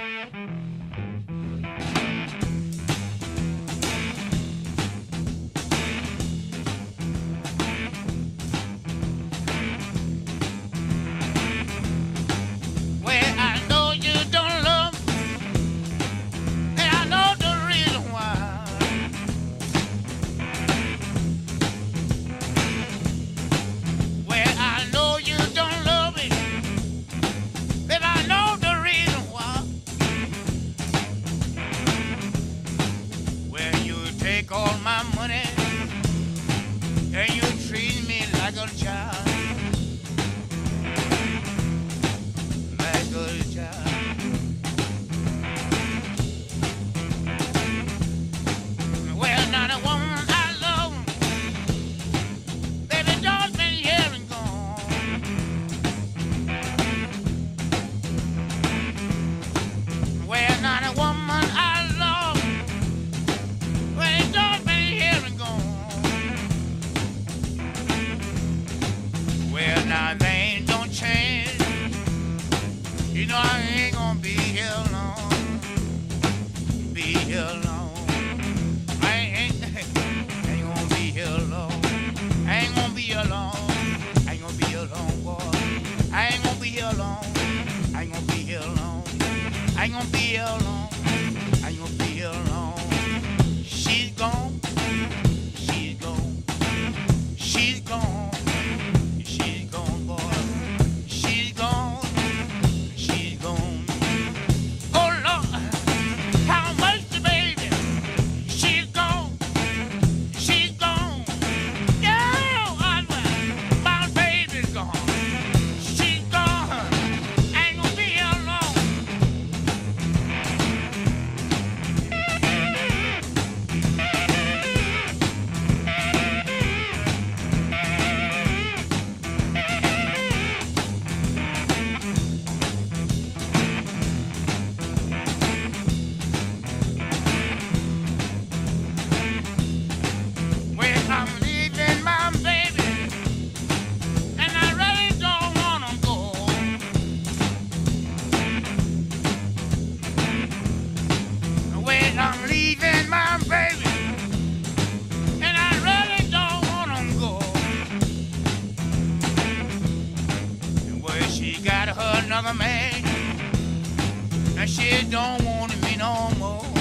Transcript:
Well, I know you don't love me, and I know the reason why. Well, I know you don't love me, and I know the reason why. Well, you take all my money, and you treat me like a child. Like a child. Well, not a woman I love, baby, just been here and gone. Well, not a woman I love, baby, just been here and gone. Well, now things don't change. You know I ain't gonna be here long. Be here long. I ain't gonna be here long. I ain't gonna be here long. I ain't gonna be here long, boy. I ain't gonna be here long. I ain't gonna be here long. I ain't gonna be here long. I ain't gonna be here long. She's gone. She's gone. She's gone. She's gone, boy. She's gone. She's gone. Oh Lord, how much the baby? She's gone. She's gone. Yeah, my baby's gone. She's gone. Ain't gonna be here long. Well, I'm leaving my baby, and I really don't wanna go. Well, I'm leaving my baby, and I really don't wanna go. Well, she got her another man, and she don't want me no more.